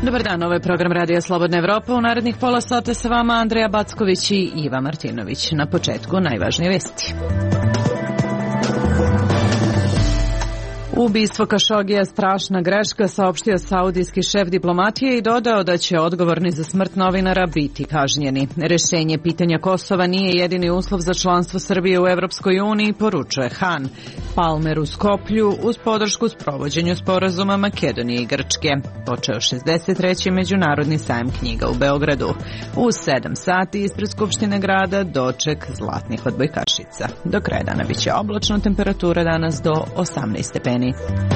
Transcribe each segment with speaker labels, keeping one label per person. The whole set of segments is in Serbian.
Speaker 1: Dobar dan, ovo je program Radija Slobodna Evropa. U narednih pola sata sa vama Andreja Backović i Iva Martinović. Na početku najvažnije vesti. Ubistvo Kašogija strašna greška, saopštio saudijski šef diplomatije i dodao da će odgovorni za smrt novinara biti kažnjeni. Rešenje pitanja Kosova nije jedini uslov za članstvo Srbije u Evropskoj uniji, poručuje Han. Palmer u Skoplju uz podršku sprovođenju sporazuma Makedonije i Grčke. Počeo 63. međunarodni sajam knjiga u Beogradu. U 7 sati ispred Skupštine grada doček zlatnih odbojkašica. Do kraja dana biće oblačno, temperatura danas do 18 stepeni.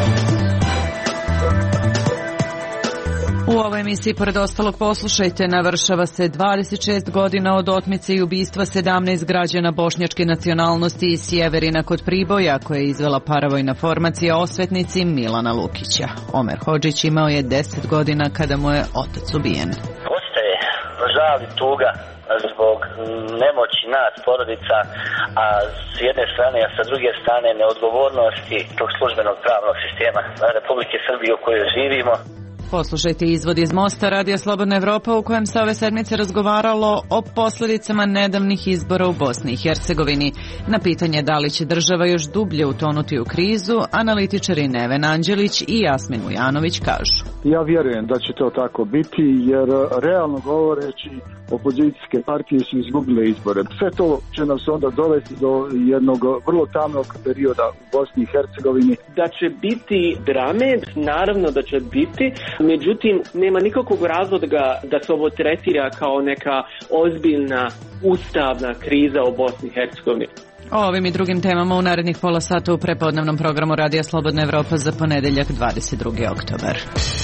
Speaker 1: U ovoj emisiji, pored ostalog, poslušajte, navršava se 26 godina od otmice i ubistva 17 građana bošnjačke nacionalnosti iz Sjeverina kod Priboja, koje je izvela paravojna formacija osvetnici Milana Lukića. Omer Hodžić imao je 10 godina kada mu je otac ubijen.
Speaker 2: Ostaje žal i tuga zbog nemoći nas, porodica, a s jedne strane, a sa druge strane neodgovornosti tog službenog pravnog sistema Republike Srbije u kojoj živimo.
Speaker 1: Poslušajte izvod iz Mosta, Radija Slobodna Evropa, u kojem se ove sedmice razgovaralo o posljedicama nedavnih izbora u Bosni i Hercegovini. Na pitanje da li će država još dublje utonuti u krizu, analitičari Neven Anđelić i Jasmin Ujanović kažu.
Speaker 3: Ja vjerujem da će to tako biti, jer realno govoreći opozicijske partije su izgubile izbore. Sve to će nas onda dovesti do jednog vrlo tamnog perioda u Bosni i Hercegovini.
Speaker 4: Da će biti drame, naravno da će biti, međutim nema nikakvog razloga da se ovo tretira kao neka ozbiljna ustavna kriza u Bosni i Hercegovini.
Speaker 1: O ovim i drugim temama u narednih pola sata u prepodnevnom programu Radija Slobodna Evropa za ponedeljak 22. oktobar.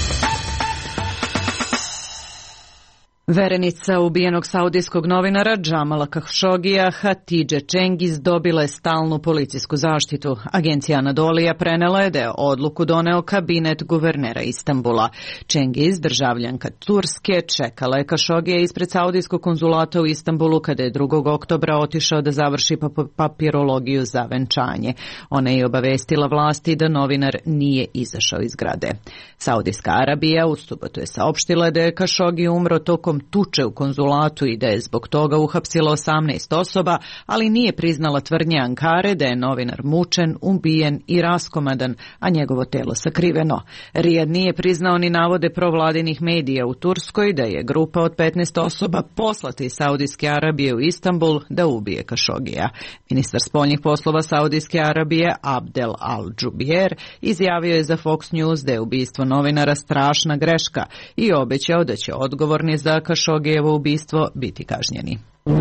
Speaker 1: Verenica ubijenog saudijskog novinara Džamala Kašogija Hatidže Čengiz dobila je stalnu policijsku zaštitu. Agencija Anadolija prenela je da je odluku doneo kabinet guvernera Istanbula. Čengiz, državljanka Turske, čekala je Kašogija ispred saudijskog konzulata u Istanbulu kada je 2. oktobra otišao da završi papirologiju za venčanje. Ona je obavestila vlasti da novinar nije izašao iz zgrade. Saudijska Arabija u subotu je saopštila da je Kašogi umro tokom tuče u konzulatu i da je zbog toga uhapsila 18 osoba, ali nije priznala tvrdnje Ankare da je novinar mučen, ubijen i raskomadan, a njegovo telo sakriveno. Rijad nije priznao ni navode provladinih medija u Turskoj da je grupa od 15 osoba poslata iz Saudijske Arabije u Istanbul da ubije Kašogija. Ministar spoljnih poslova Saudijske Arabije Abdel Al-Džubijer izjavio je za Fox News da je ubistvo novinara strašna greška i obećao da će odgovorni za Kašogijevo ubistvo biti kažnjeni.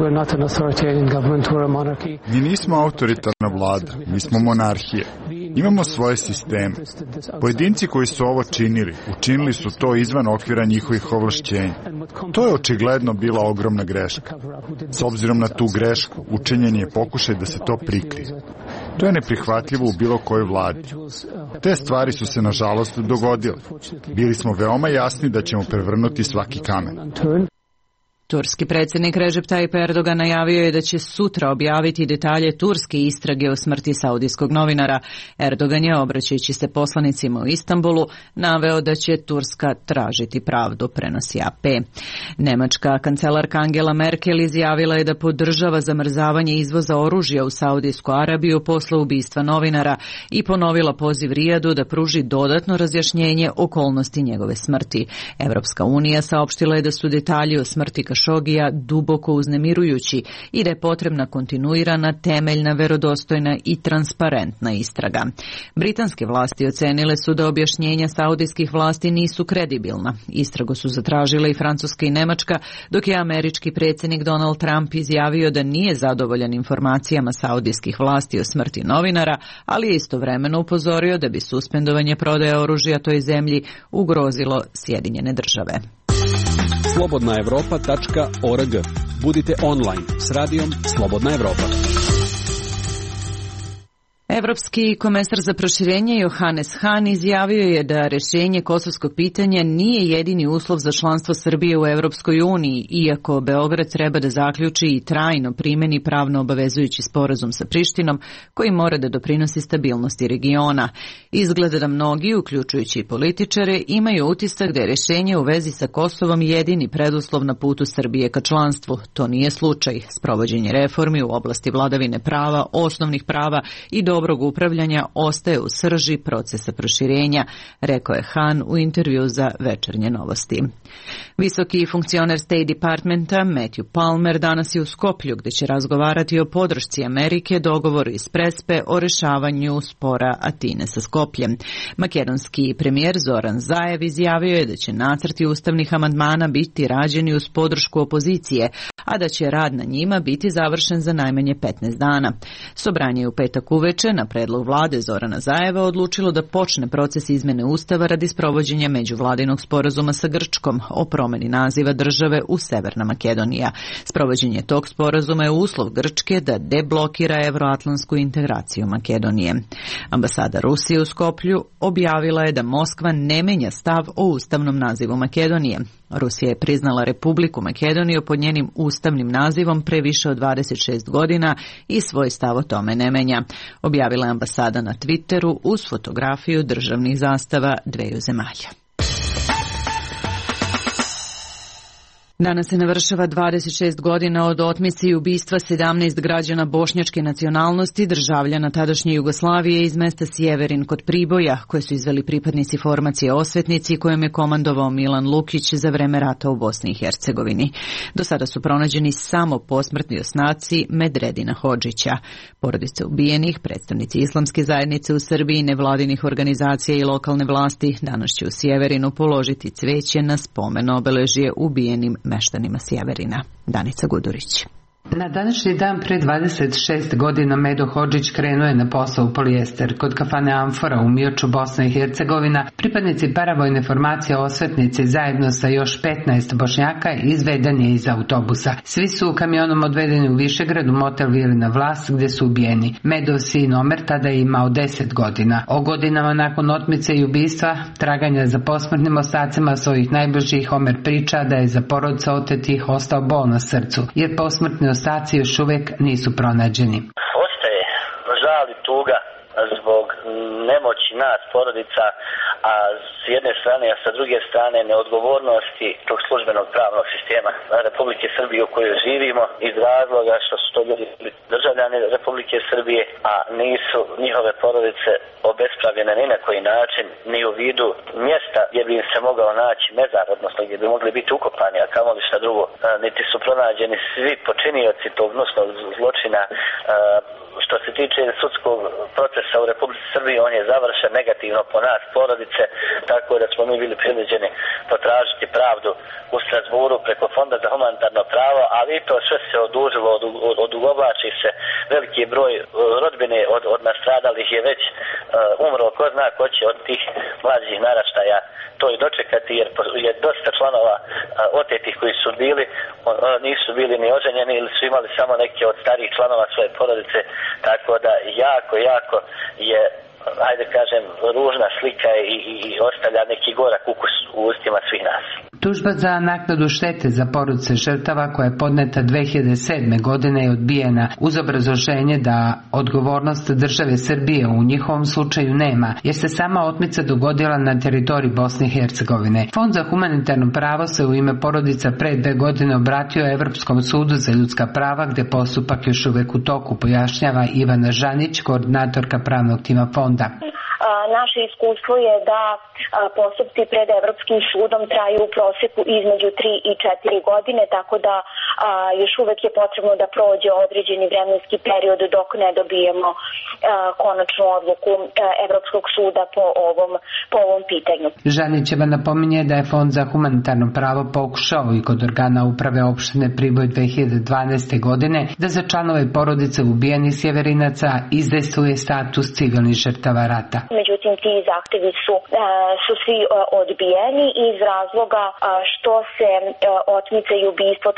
Speaker 5: Mi nismo autoritarna vlada, mi smo monarhije. Imamo svoje sisteme. Pojedinci koji su ovo činili, učinili su to izvan okvira njihovih ovlašćenja. To je očigledno bila ogromna greška. S obzirom na tu grešku, učinjen je pokušaj da se to prikrije. To je neprihvatljivo u bilo kojoj vladi. Te stvari su se nažalost dogodile. Bili smo veoma jasni da ćemo prevrnuti svaki kamen.
Speaker 1: Turski predsjednik Recep Tayyip Erdogan najavio je da će sutra objaviti detalje turske istrage o smrti saudijskog novinara. Erdogan je, obraćajući se poslanicima u Istanbulu, naveo da će Turska tražiti pravdu, prenosi AP. Nemačka kancelarka Angela Merkel izjavila je da podržava zamrzavanje izvoza oružja u Saudijsku Arabiju posle ubistva novinara i ponovila poziv Rijadu da pruži dodatno razjašnjenje okolnosti njegove smrti. Evropska unija saopštila je da su detalji o smrti Kašogija duboko uznemirujući i da je potrebna kontinuirana, temeljna, verodostojna i transparentna istraga. Britanske vlasti ocenile su da objašnjenja saudijskih vlasti nisu kredibilna. Istragu su zatražile i Francuska i Nemačka, dok je američki predsjednik Donald Trump izjavio da nije zadovoljan informacijama saudijskih vlasti o smrti novinara, ali je istovremeno upozorio da bi suspendovanje prodaje oružja toj zemlji ugrozilo Sjedinjene Države.
Speaker 6: slobodnaevropa.org. Budite online s radijom Slobodna Evropa.
Speaker 1: Evropski komesar za proširenje Johannes Hahn izjavio je da rješenje kosovskog pitanja nije jedini uslov za članstvo Srbije u Evropskoj uniji, iako Beograd treba da zaključi i trajno primeni pravno obavezujući sporazum sa Prištinom koji mora da doprinosi stabilnosti regiona. Izgleda da mnogi, uključujući i političare, imaju utisak da je rješenje u vezi sa Kosovom jedini preduslov na putu Srbije ka članstvu. To nije slučaj. Sprovođenje reformi u oblasti vladavine prava, osnovnih prava i dobrog upravljanja ostaje u srži procesa proširenja, rekao je Hahn u intervju za Večernje novosti. Visoki funkcioner State Departmenta Matthew Palmer danas je u Skoplju gdje će razgovarati o podršci Amerike dogovoru iz Prespe o rješavanju spora Atine sa Skopljem. Makedonski premijer Zoran Zaev izjavio je da će nacrti ustavnih amandmana biti rađeni uz podršku opozicije, a da će rad na njima biti završen za najmanje 15 dana. Sobranje je u petak uveče na predlog vlade Zorana Zaeva odlučilo da počne proces izmjene ustava radi sprovođenja međuvladinog sporazuma sa Grčkom o promjeni naziva države u Severna Makedonija. Sprovođenje tog sporazuma je uslov Grčke da deblokira evroatlantsku integraciju Makedonije. Ambasada Rusije u Skoplju objavila je da Moskva ne menja stav o ustavnom nazivu Makedonije. Rusija je priznala Republiku Makedoniju pod njenim ustavnim nazivom pre više od 26 godina i svoj stav o tome ne menja. Objavila je ambasada na Twitteru uz fotografiju državnih zastava dveju zemalja. Danas se navršava 26 godina od otmice i ubistva 17 građana bošnjačke nacionalnosti, državljana tadašnje Jugoslavije iz mesta Sjeverin kod Priboja, koje su izveli pripadnici formacije Osvetnici kojom je komandovao Milan Lukić za vreme rata u Bosni i Hercegovini. Do sada su pronađeni samo posmrtni osnaci Medredina Hodžića. Porodice ubijenih, predstavnici islamske zajednice u Srbiji, nevladinih organizacija i lokalne vlasti danas će u Sjeverinu položiti cveće na spomen obeležje ubijenim meštanima Sjeverina. Danica Gudurić.
Speaker 6: Na današnji dan pre 26 godina Medo Hodžić krenuo je na posao u polijester. Kod kafane Amfora u Mioču, Bosna i Hercegovina, pripadnici paravojne formacije Osvetnici zajedno sa još 15 Bošnjaka izveden je iz autobusa. Svi su kamionom odvedeni u Višegrad u motel Vilina Vlas gdje su ubijeni. Medov sin Omer tada je imao 10 godina. O godinama nakon otmice i ubistva, traganja za posmrtnim ostacima svojih najbližih, Omer priča da je za porodice otetih ostao bol na srcu, jer posmrtni ostaci još uvijek nisu pronađeni.
Speaker 2: Ostaje žal i tuga zbog nemoći nas, porodica, a s jedne strane, a sa druge strane neodgovornosti tog službenog pravnog sistema Republike Srbije u kojoj živimo, iz razloga što su to ljudi državljani Republike Srbije, a nisu njihove porodice obespravljene ni na koji način, ni u vidu mjesta gdje bi im se mogao naći mezar, odnosno gdje bi mogli biti ukopani, a kamoli šta drugo. Niti su pronađeni svi počinioci tog gnusnog zločina. Što se tiče sudskog procesa u Republici Srbiji, on je završen negativno po nas, porodice, tako da smo mi bili prinuđeni potražiti pravdu u Strasburu preko Fonda za humanitarno pravo, ali to sve se odužilo, odugovlači se. Veliki broj rodbine od nastradalih je već umro, ko zna ko će od tih mlađih naraštaja to i dočekati, jer je dosta članova otetih koji su bili, nisu bili ni oženjeni ili su imali samo neke od starijih članova svoje porodice, tako da jako je, ajde kažem, ružna slika i ostavlja neki gorak ukus u ustima svih nas.
Speaker 6: Tužba za naknadu štete za porodice žrtava koja je podneta 2007. godine je odbijena uz obrazloženje da odgovornost države Srbije u njihovom slučaju nema, jer se sama otmica dogodila na teritoriji Bosne i Hercegovine. Fond za humanitarno pravo se u ime porodica pre 2 godine obratio Evropskom sudu za ljudska prava, gdje postupak još uvek u toku, pojašnjava Ivana Žanić, koordinatorka pravnog tima fonda.
Speaker 7: Naše iskustvo je da postupci pred Evropskim sudom traju u prosjeku između 3 i 4 godine, tako da još uvek je potrebno da prođe određeni vremenski period dok ne dobijemo konačnu odluku Evropskog suda po ovom pitanju.
Speaker 6: Žanićeva napominje da je Fond za humanitarno pravo pokušao i kod organa uprave opštine Priboj 2012. godine da za članove porodice ubijenih Sjeverinaca izdejstvuje status civilnih žrtava rata.
Speaker 7: Međutim, ti zahtevi su svi odbijeni iz razloga što se otmica i ubistvo također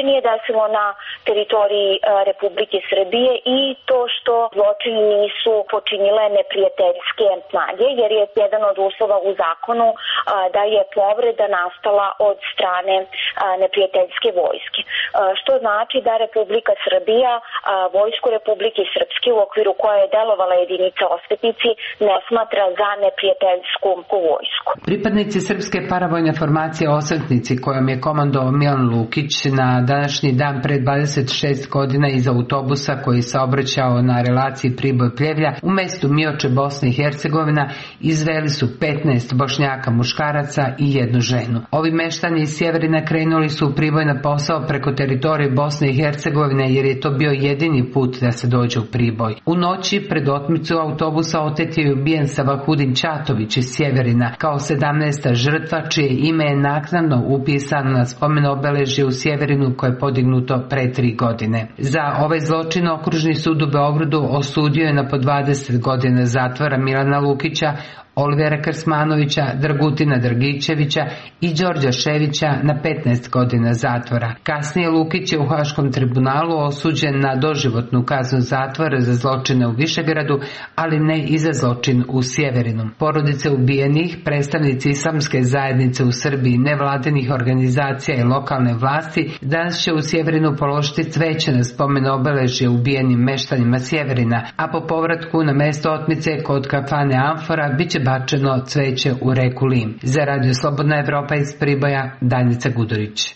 Speaker 7: nije desilo na teritoriji Republike Srbije i to što zločini nisu počinile neprijateljske snage, jer je jedan od uslova u zakonu da je povreda nastala od strane neprijateljske vojske. Što znači da Republika Srbija vojsku Republike Srpske, u okviru koje je delovala jedinica Osvetnici, ne smatra za neprijateljsku vojsku.
Speaker 6: Pripadnici srpske paravojne formacije Osvetnici, kojom je komandovao Milan Lukić, na današnji dan pre 26 godina iz autobusa koji se obraćao na relaciji Priboj-Pljevlja u mestu Mioče, Bosna i Hercegovina, izveli su 15 Bošnjaka muškaraca i jednu ženu. Ovi meštani iz Sjeverina krenuli su u Priboj na posao preko teritorije Bosne i Hercegovine, jer je to bio jedini put da se dođe u Priboj. U noći pred otmicu autobusa otet je ubijen Savahudin Ćatović iz Sjeverina kao 17. žrtva, čije ime je naknadno upisano na spomen obeležje u Sjeverinu koje je podignuto pre 3 godine. Za ovaj zločin Okružni sud u Beogradu osudio je na po 20 godina zatvora Milana Lukića, Olivera Krsmanovića, Dragutina Dragičevića i Đorđa Ševića na 15 godina zatvora. Kasnije Lukić je u Haškom tribunalu osuđen na doživotnu kaznu zatvora za zločine u Višegradu, ali ne i za zločin u Sjeverinu. Porodice ubijenih, predstavnici islamske zajednice u Srbiji, nevladinih organizacija i lokalne vlasti danas će u Sjeverinu položiti cveće na spomen obeležje ubijenim meštanima Sjeverina, a po povratku na mesto otmice kod kafane Amfora biće bačeno cveće u reku Lim. Za Radio Slobodna Evropa iz Priboja, Danica Gudurić.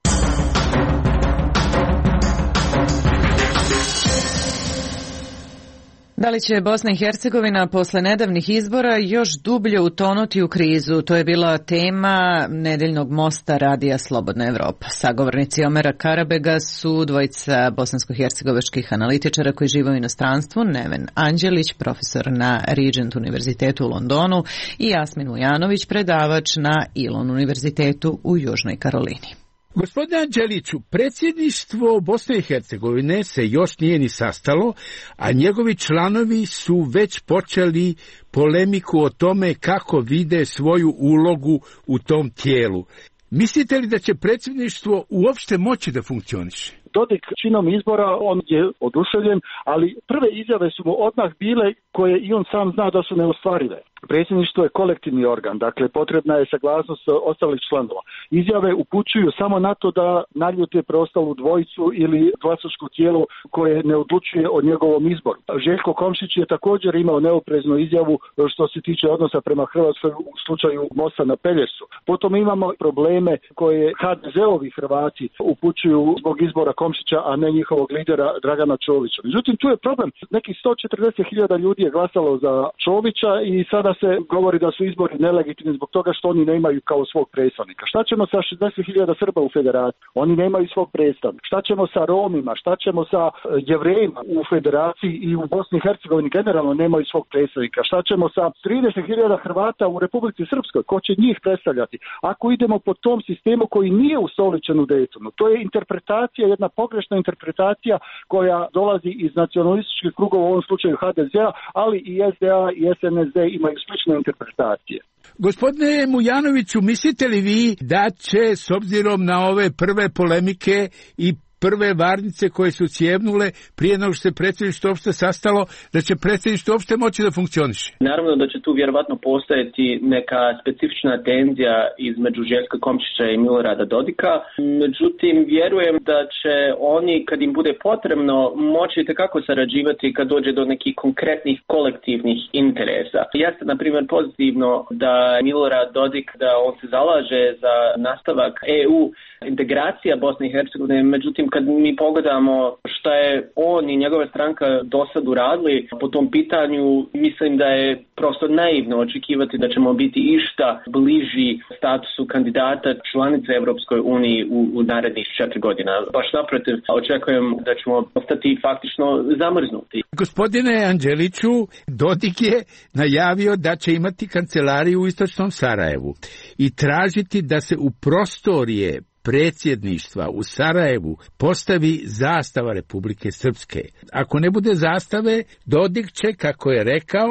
Speaker 1: Da li će Bosna i Hercegovina posle nedavnih izbora još dublje utonuti u krizu? To je bila tema nedeljnog mosta Radija Slobodna Evropa. Sagovornici Omera Karabega su dvojica bosansko-hercegovačkih analitičara koji žive u inostranstvu, Neven Anđelić, profesor na Regent univerzitetu u Londonu, i Jasmin Vujanović, predavač na Elon univerzitetu u Južnoj Karolini.
Speaker 8: Gospodine Anđeliću, predsjedništvo Bosne i Hercegovine se još nije ni sastalo, a njegovi članovi su već počeli polemiku o tome kako vide svoju ulogu u tom tijelu. Mislite li da će predsjedništvo uopšte moći da funkcioniše?
Speaker 3: Dodik činom izbora, on je oduševljen, ali prve izjave su mu odmah bile koje i on sam zna da su neostvarive. Predsjedništvo je kolektivni organ, dakle potrebna je saglasnost ostalih članova. Izjave upućuju samo na to da naljute preostalu dvojicu ili glasačko tijelo koje ne odlučuje o njegovom izboru. Željko Komšić je također imao neopreznu izjavu što se tiče odnosa prema Hrvatskoj u slučaju mosta na Pelješcu. Potom imamo probleme koje HDZ-ovi Hrvati upućuju zbog izbora Komšića, a ne njihovog lidera Dragana Čovića. Međutim, tu je problem. Nekih 140.000 ljudi je glasalo za Čovića i sada se govori da su izbori nelegitimni zbog toga što oni nemaju kao svog predstavnika. Šta ćemo sa 60.000 Srba u federaciji? Oni nemaju svog predstavnika. Šta ćemo sa Romima? Šta ćemo sa Jevrejima u federaciji i u Bosni i Hercegovini generalno nemaju svog predstavnika? Šta ćemo sa 30.000 Hrvata u Republici Srpskoj? Ko će njih predstavljati? Ako idemo po tom sistemu koji nije ustoličen u Daytonu, to je interpretacija, jedna pogrešna interpretacija koja dolazi iz nacionalističkih krugova, u ovom slučaju HDZ-a, ali i SDA i SNSD imaju slične interpretacije.
Speaker 8: Gospodine Mujanoviću, mislite li vi da će, s obzirom na ove prve polemike i prve varnice koje su cijevnule prije nego što se predsjedništvo uopšte sastalo, da će predsjedništvo uopšte moći da funkcioniše?
Speaker 4: Naravno da će tu vjerovatno postojati neka specifična tenzija između Željka Komšića i Milorada Dodika. Međutim, vjerujem da će oni, kad im bude potrebno, moći itekako sarađivati kad dođe do nekih konkretnih kolektivnih interesa. Jeste, na primjer, pozitivno da Milorad Dodik, da on se zalaže za nastavak EU integracija Bosne i Hercegovine, međutim, kad mi pogledamo šta je on i njegova stranka do sad uradili po tom pitanju, mislim da je prosto naivno očekivati da ćemo biti išta bliži statusu kandidata članice Evropskoj uniji u narednih 4 godina. Baš naprotiv, očekujem da ćemo ostati faktično zamrznuti.
Speaker 8: Gospodine Anđeliću, Dodik je najavio da će imati kancelariju u istočnom Sarajevu i tražiti da se u prostorije predsjedništva u Sarajevu postavi zastava Republike Srpske. Ako ne bude zastave, Dodik će, kako je rekao,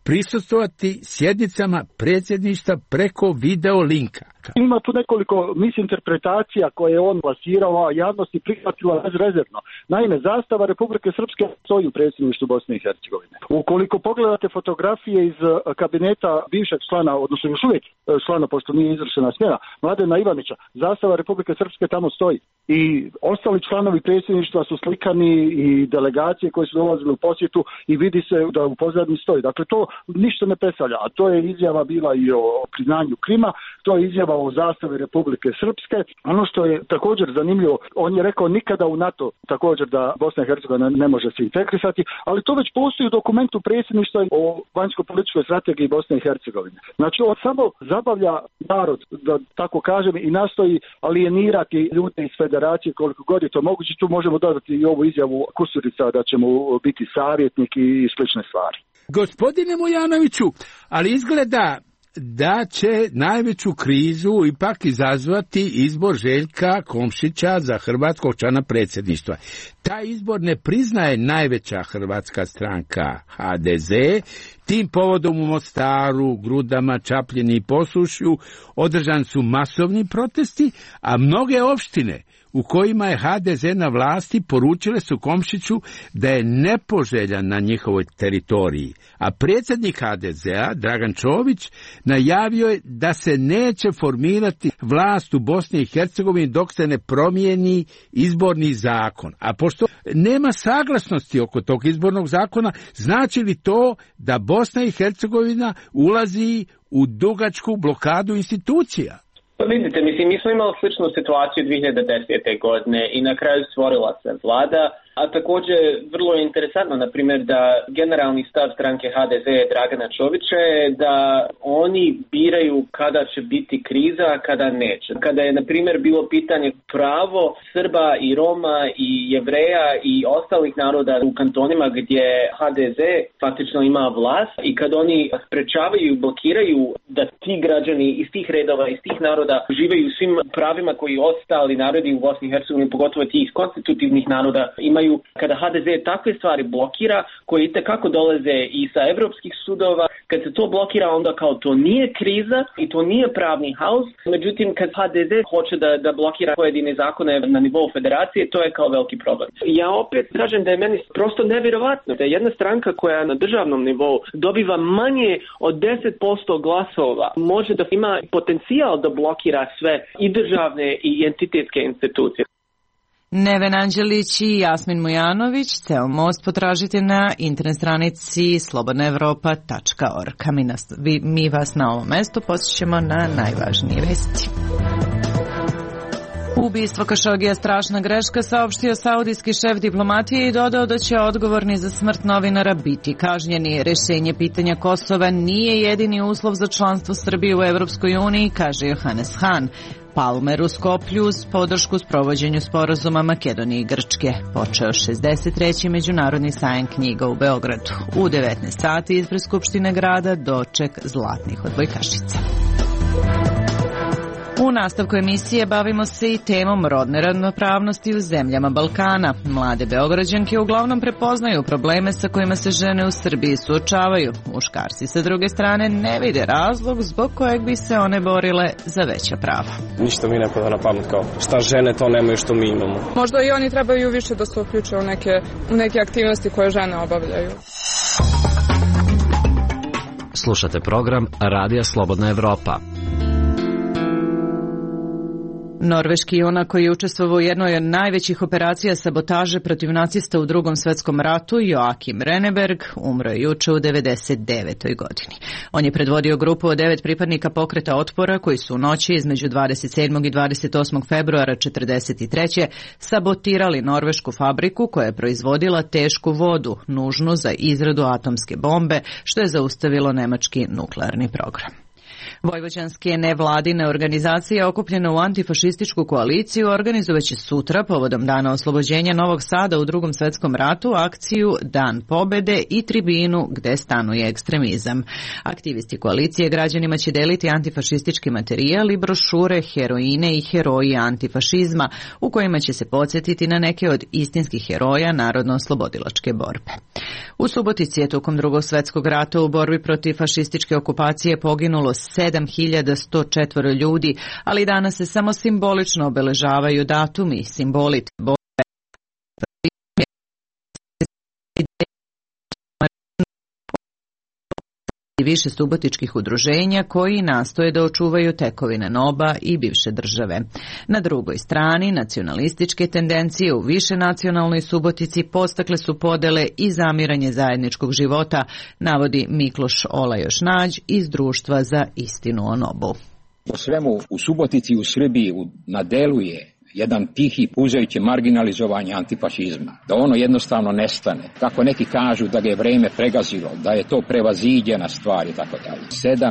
Speaker 8: prisustvovati sjednicama predsjedništva preko video linka.
Speaker 3: Ima tu nekoliko misinterpretacija koje je on plasirao, a javnost je prihvatila bezrezervno. Naime, zastava Republike Srpske stoji u predsjedništvu Bosne i Hercegovine. Ukoliko pogledate fotografije iz kabineta bivšeg člana, odnosno još uvijek člana, pošto nije izvršena smjena, Mladena Ivanića, zastava Republike Srpske tamo stoji. I ostali članovi predsjedništva su slikani i delegacije koje su dolazile u posjetu i vidi se da u pozadini stoji. Dakle, to ništa ne predstavlja, a to je izjava bila i o priznanju Krima, to je izjava o zastavi Republike Srpske. Ono što je također zanimljivo, on je rekao nikada u NATO također da Bosna i Hercegovina ne može se integrisati, ali to već postoji u dokumentu predsjedništva o vanjsko-političkoj strategiji Bosne i Hercegovine. Znači, on samo zabavlja narod, da tako kažem, i nastoji alijenirati ljude iz federacije koliko god je to moguće. Tu možemo dodati i ovu izjavu Kusurica da ćemo biti savjetnik i slične stvari.
Speaker 8: Gospodine Mujanoviću, ali izgleda da će najveću krizu ipak izazvati izbor Željka Komšića za hrvatskog člana predsjedništva. Taj izbor ne priznaje najveća hrvatska stranka HDZ. Tim povodom u Mostaru, Grudama, Čapljini i Posušju održani su masovni protesti, a mnoge opštine u kojima je HDZ na vlasti poručile su Komšiću da je nepoželjan na njihovoj teritoriji, a predsjednik HDZ-a, Dragan Čović, najavio je da se neće formirati vlast u Bosni i Hercegovini dok se ne promijeni izborni zakon. A pošto nema saglasnosti oko tog izbornog zakona, znači li to da Bosna i Hercegovina ulazi u dugačku blokadu institucija?
Speaker 4: Pa vidite, mi smo imali sličnu situaciju 2010. godine i na kraju stvorila se vlada, a također vrlo je interesantno, na primjer, da generalni stav stranke HDZ Dragana Čovića je da oni biraju kada će biti kriza, a kada neće. Kada je, na primjer, bilo pitanje pravo Srba i Roma i Jevreja i ostalih naroda u kantonima gdje HDZ faktično ima vlast i kad oni sprečavaju i blokiraju da ti građani iz tih redova, iz tih naroda uživaju svim pravima koji ostali narodi u Bosni i Hercegovini, pogotovo ti iz konstitutivnih naroda, imaju. Kada HDZ takve stvari blokira, koje itekako dolaze i sa evropskih sudova, kad se to blokira, onda kao to nije kriza i to nije pravni haos. Međutim, kad HDZ hoće da blokira pojedine zakone na nivou federacije, to je kao veliki problem. Ja opet kažem da je meni prosto nevjerovatno da jedna stranka koja na državnom nivou dobiva manje od 10% glasova može da ima potencijal da blokira sve i državne i entitetske institucije.
Speaker 1: Neven Anđelić i Jasmin Mujanović, ceo most potražite na internet stranici slobodnaevropa.org. Mi vas na ovom mestu posjećemo na najvažnije vesti. Ubistvo Kašogija strašna greška, saopštio saudijski šef diplomatije i dodao da će odgovorni za smrt novinara biti kažnjeni. Rešenje pitanja Kosova nije jedini uslov za članstvo Srbije u Evropskoj uniji, kaže Johannes Hahn. Palmer u Skoplju uz podršku sprovođenju sporazuma Makedonije i Grčke. Počeo 63. međunarodni sajam knjiga u Beogradu. U 19 sati ispred Skupštine grada doček zlatnih odbojkašica. U nastavku emisije bavimo se i temom rodne ravnopravnosti u zemljama Balkana. Mlade Beograđanke uglavnom prepoznaju probleme sa kojima se žene u Srbiji suočavaju. Muškarci sa druge strane ne vide razlog zbog kojeg bi se one borile za veća prava.
Speaker 9: Ništa mi ne pada na pamet kao šta žene to nemaju što mi imamo.
Speaker 10: Možda i oni trebaju više da se uključe u neke aktivnosti koje žene obavljaju.
Speaker 11: Slušate program Radija Slobodna Evropa.
Speaker 1: Norveški junak koji je učestvovao u jednoj od najvećih operacija sabotaže protiv nacista u Drugom svjetskom ratu, Joakim Renneberg, umro je juče u 99. godini. On je predvodio grupu od 9 pripadnika pokreta otpora koji su u noći između 27. i 28. februara 1943. sabotirali norvešku fabriku koja je proizvodila tešku vodu, nužnu za izradu atomske bombe, što je zaustavilo nemački nuklearni program. Vojvođanske nevladine organizacije okupljene u antifašističku koaliciju organizovaće sutra povodom Dana oslobođenja Novog Sada u Drugom svetskom ratu akciju Dan pobede i tribinu gde stanuje ekstremizam. Aktivisti koalicije građanima će deliti antifašistički materijal i brošure Heroine i heroji antifašizma u kojima će se podsjetiti na neke od istinskih heroja narodno-oslobodilačke borbe. U Subotici je tokom Drugog svjetskog rata u borbi protiv fašističke okupacije poginulo 7104 ljudi, ali danas se samo simbolično obeležavaju datumi, simboli te borbe. I više subotičkih udruženja koji nastoje da očuvaju tekovine NOB-a i bivše države. Na drugoj strani, nacionalističke tendencije u više nacionalnoj Subotici postakle su podele i zamiranje zajedničkog života, navodi Mikloš Olajoš Nađ iz Društva za istinu o NOB-u.
Speaker 12: Po svemu u Subotici u Srbiji na delu je jedan tihi puzajući marginalizovanje antifašizma, da ono jednostavno nestane. Kako neki kažu da ga je vreme pregazilo, da je to prevaziđena stvar i tako dalje.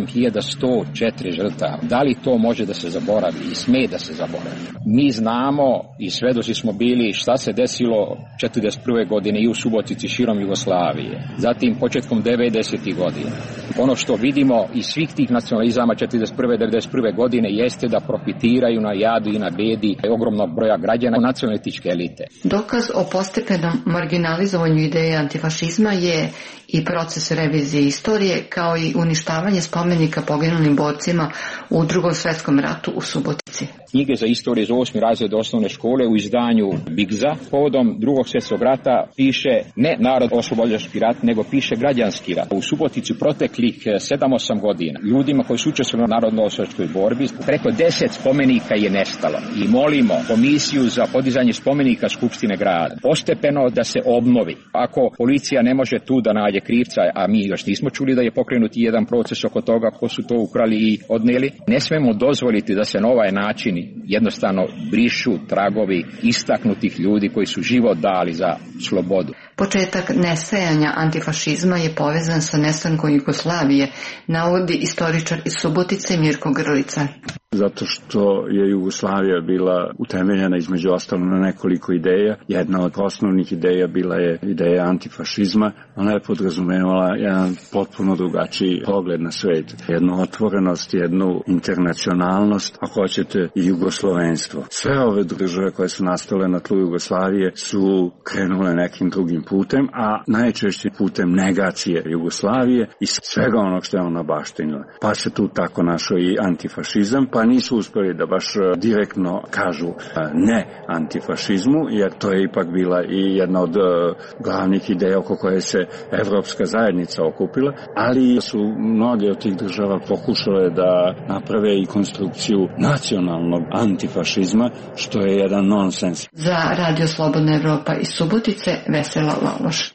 Speaker 12: 7104 žrtava. Da li to može da se zaboravi i sme da se zaboravi? Mi znamo i svedoci smo bili šta se desilo 1941. godine i u Subotici širom Jugoslavije. Zatim početkom 90. godina. Ono što vidimo iz svih tih nacionalizama 1941. 1991. godine jeste da profitiraju na jadu i na bedi ogromnog broja građana nacionalističke elite.
Speaker 13: Dokaz o postepenom marginalizovanju ideje antifašizma je i proces revizije istorije, kao i uništavanje spomenika poginulim borcima u Drugom svjetskom ratu u Subotici.
Speaker 12: Knjige za istoriju za 8. razred osnovne škole u izdanju Bigza povodom Drugog svjetskog rata piše ne narod oslobodilački rat, nego piše građanski rat. U Subotici proteklih 7-8 godina ljudima koji su učestvovali u narodno-oslobodilačkoj borbi preko 10 spomenika je nestalo i molimo komisiju za podizanje spomenika Skupštine grada postepeno da se obnovi. Ako policija ne može tu da nađe krivca, a mi još nismo čuli da je pokrenut jedan proces oko toga ko su to ukrali i odneli, ne smemo dozvoliti da se na ovaj način jednostavno brišu tragovi istaknutih ljudi koji su život dali za slobodu.
Speaker 13: Početak nestajanja antifašizma je povezan sa nestankom Jugoslavije, navodi istoričar iz Subotice Mirko Grlica.
Speaker 3: Zato što je Jugoslavija bila utemeljena između ostalo na nekoliko ideja. Jedna od osnovnih ideja bila je ideja antifašizma. Ona je podrazumevala jedan potpuno drugačiji pogled na svet. Jednu otvorenost, jednu internacionalnost, ako hoćete i jugoslovenstvo. Sve ove države koje su nastale na tlu Jugoslavije su krenule nekim drugim putem, a najčešće putem negacije Jugoslavije i svega onog što je ona baštinila. Pa se tu tako našao i antifašizam, pa nisu uspjeli da baš direktno kažu ne antifašizmu, jer to je ipak bila i jedna od glavnih ideja oko koje se Evropska zajednica okupila, ali su mnoge od tih država pokušale da naprave i konstrukciju nacionalnog antifašizma, što je jedan nonsens.
Speaker 13: Za Radio Slobodna Evropa iz Subotice, Vesela Laloš.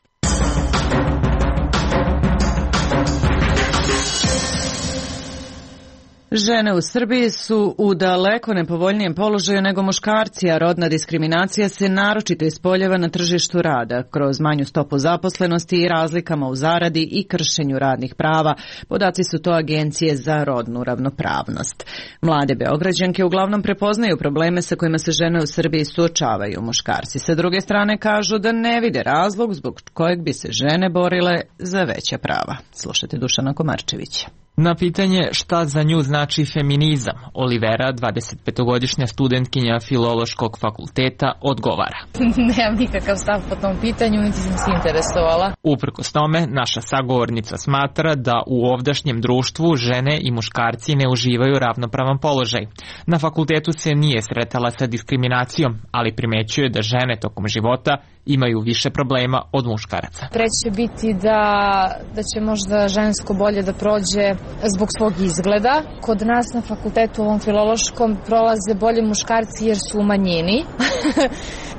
Speaker 1: Žene u Srbiji su u daleko nepovoljnijem položaju nego muškarci, a rodna diskriminacija se naročito ispoljava na tržištu rada, kroz manju stopu zaposlenosti i razlikama u zaradi i kršenju radnih prava. Podaci su to Agencije za rodnu ravnopravnost. Mlade Beograđanke uglavnom prepoznaju probleme sa kojima se žene u Srbiji suočavaju. Muškarci sa druge strane kažu da ne vide razlog zbog kojeg bi se žene borile za veća prava. Slušajte Dušana Komarčevića.
Speaker 14: Na pitanje šta za nju znači feminizam, Olivera, 25-godišnja studentkinja Filološkog fakulteta, odgovara.
Speaker 15: Nemam nikakav stav po tom pitanju, niti sam se interesovala.
Speaker 14: Uprkos tome, naša sagovornica smatra da u ovdašnjem društvu žene i muškarci ne uživaju ravnopravan položaj. Na fakultetu se nije sretala sa diskriminacijom, ali primećuje da žene tokom života imaju više problema od muškaraca.
Speaker 15: Treće će biti da će možda žensko bolje da prođe zbog svog izgleda. Kod nas na fakultetu ovom filološkom prolaze bolje muškarci jer su u manjini.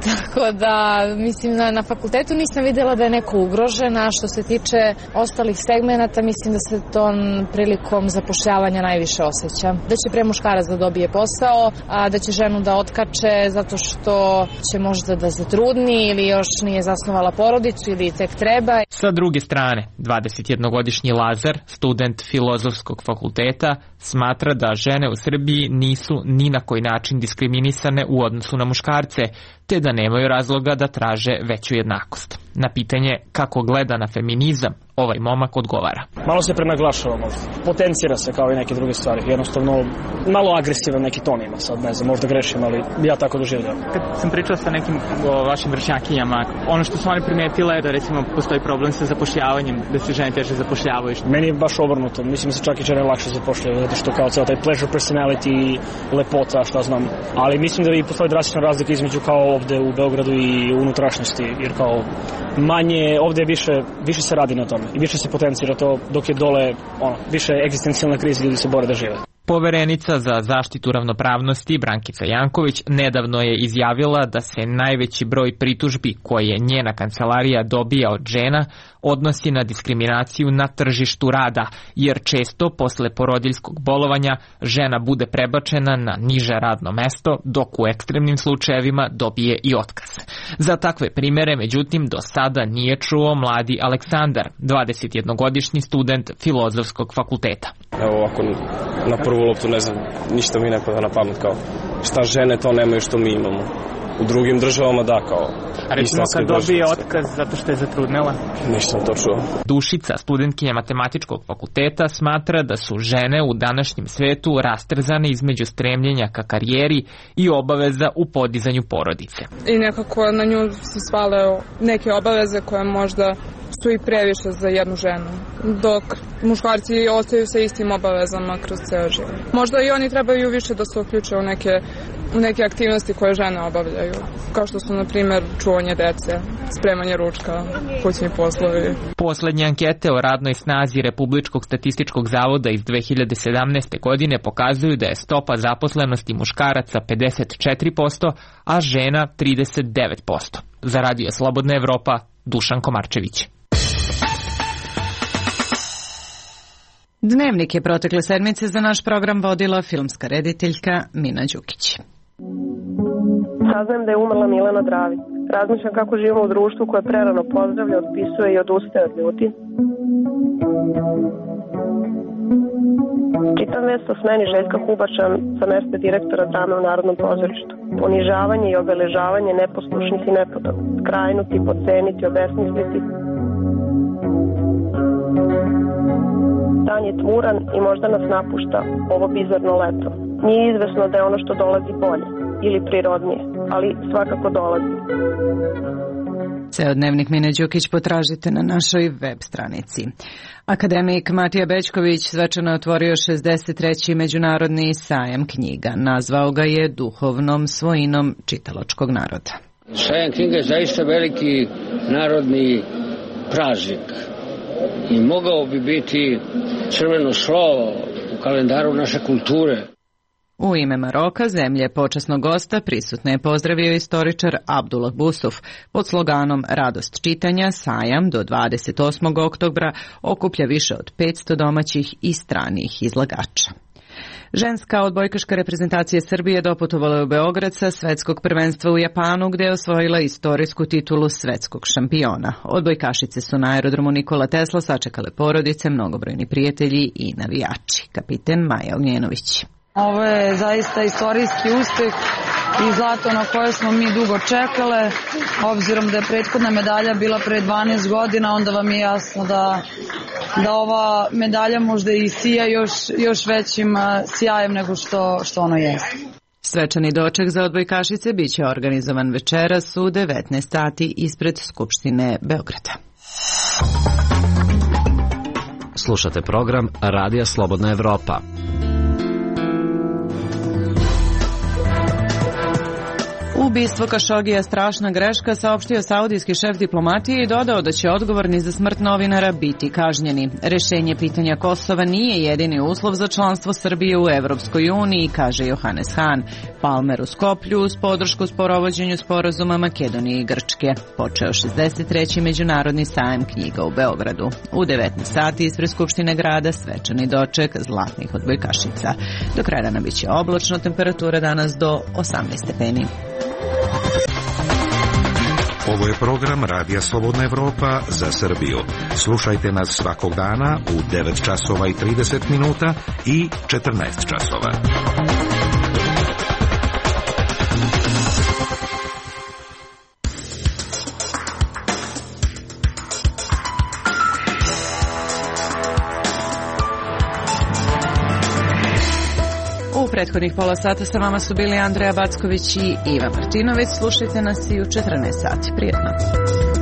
Speaker 15: Tako da, mislim, na fakultetu nisam vidjela da je neko ugrožen, a što se tiče ostalih segmenata, mislim da se to prilikom zapošljavanja najviše osjeća. Da će pre muškarac da dobije posao, a da će ženu da otkače zato što će možda da zatrudni ili još nije zasnovala porodicu ili tek treba.
Speaker 14: Sa druge strane, 21-godišnji Lazar, student Filozofskog fakulteta, smatra da žene u Srbiji nisu ni na koji način diskriminisane u odnosu na muškarce, te da nemaju razloga da traže veću jednakost. Na pitanje kako gleda na feminizam, ovaj momak odgovara.
Speaker 9: Malo se prenaglašava, potencira se kao i neke druge stvari. Jednostavno, malo agresivan neki ton ima, sad ne znam, možda grešim, ali ja tako doživljam.
Speaker 14: Kad sam pričao sa nekim vašim vršnjakinjama, ono što su oni primetile je da recimo postoji problem sa zapošljavanjem, da se žene teže zapošljavaju.
Speaker 9: Meni je baš obrnuto, mislim da se čak i žene lakše zapošljavaju, zato što kao ceo taj pleasure personality, lepota, šta znam. Ali mislim da i postoji drastična razlika između kao ovde u Beogradu i unutrašnjosti, jer kao manje, ovde više se radi na tome i više se potencira to, dok je dole više egzistencijalna kriza, ljudi se bore da žive.
Speaker 14: Poverenica za zaštitu ravnopravnosti Brankica Janković nedavno je izjavila da se najveći broj pritužbi koje njena kancelarija dobija od žena odnosi na diskriminaciju na tržištu rada, jer često posle porodiljskog bolovanja žena bude prebačena na niže radno mesto, dok u ekstremnim slučajevima dobije i otkaz. Za takve primere, međutim, do sada nije čuo mladi Aleksandar, 21-godišnji student Filozofskog fakulteta.
Speaker 9: Evo ovako, na prvu loptu ne znam, ništa mi ne pada na pamet, kao šta žene to nemaju što mi imamo. U drugim državama da, kao...
Speaker 14: A recimo kad dobije otkaz zato što je zatrudnela?
Speaker 9: Nisam to čuo.
Speaker 14: Dušica, studentkinja matematičkog fakulteta, smatra da su žene u današnjem svetu rastrzane između stremljenja ka karijeri i obaveza u podizanju porodice.
Speaker 10: I nekako na nju se svale neke obaveze koje možda su i previše za jednu ženu, dok muškarci ostaju sa istim obavezama kroz ceo život. Možda i oni trebaju više da se uključe u neke aktivnosti koje žene obavljaju, kao što su, na primjer, čuvanje dece, spremanje ručka, kućni poslovi.
Speaker 14: Poslednje ankete o radnoj snazi Republičkog statističkog zavoda iz 2017. godine pokazuju da je stopa zaposlenosti muškaraca 54%, a žena 39%. Za Radio Slobodna Evropa, Dušan Komarčević.
Speaker 1: Dnevnik je protekle sedmice za naš program vodila filmska rediteljka Mina Đukić.
Speaker 16: Saznajem da je umrla Milena Dravić. Razmišljam kako živimo u društvu koje prerano pozdravlja, otpisuje i odustaje od ljudi. Čitam vest o smeni Željka Hubača sa mesta direktora drame u Narodnom pozorištu. Ponižavanje i obeležavanje neposlušnih i nepodobnih. Skrajnuti, podceniti, obesmisliti. Dan je tmuran i možda nas napušta ovo bizarno leto. Nije izvesno da je ono što dolazi bolje ili prirodnije, ali svakako dolazi.
Speaker 1: Ceo dnevnik Mine Đukić potražite na našoj web stranici. Akademik Matija Bećković svečano je otvorio 63. međunarodni sajam knjiga. Nazvao ga je duhovnom svojinom čitalačkog naroda.
Speaker 17: Sajam knjiga je zaista veliki narodni praznik i mogao bi biti crveno slovo u kalendaru naše kulture.
Speaker 1: U ime Maroka, zemlje počasnog gosta, prisutne je pozdravio istoričar Abdullah Busuf. Pod sloganom Radost čitanja, sajam do 28. oktobra okuplja više od 500 domaćih i stranih izlagača. Ženska odbojkaška reprezentacija Srbije doputovala u Beograd sa svetskog prvenstva u Japanu, gde je osvojila istorijsku titulu svetskog šampiona. Odbojkašice su na aerodromu Nikola Tesla sačekale porodice, mnogobrojni prijatelji i navijači. Kapiten Maja Ognjenović.
Speaker 18: Ovo je zaista istorijski uspeh i zlato na koje smo mi dugo čekale. Obzirom da je prethodna medalja bila pre 12 godina, onda vam je jasno da ova medalja možda i sija još većim sjajem nego što ono jeste.
Speaker 1: Svečani doček za odbojkašice biće organizovan večeras u 19 sati ispred Skupštine Beograda.
Speaker 11: Slušate program Radija Slobodna Evropa.
Speaker 1: Ubistvo Kašogija strašna greška, saopštio saudijski šef diplomatije i dodao da će odgovorni za smrt novinara biti kažnjeni. Rešenje pitanja Kosova nije jedini uslov za članstvo Srbije u Evropskoj uniji, kaže Johannes Hahn. Palmer u Skoplju uz podršku sporovođenju sporazuma Makedonije i Grčke. Počeo 63. međunarodni sajam knjiga u Beogradu. U 19 sati ispred Skupštine grada svečani doček zlatnih odbojkašica. Do kraja dana biće oblačno, temperatura danas do 18 stepeni.
Speaker 19: Ovo je program Radija Slobodna Evropa za Srbiju. Slušajte nas svakog dana u 9 časova i 30 minuta i 14 časova.
Speaker 1: U prethodnih pola sata sa vama su bili Andreja Backović i Iva Martinović. Slušajte nas i u 14 sati. Prijetno.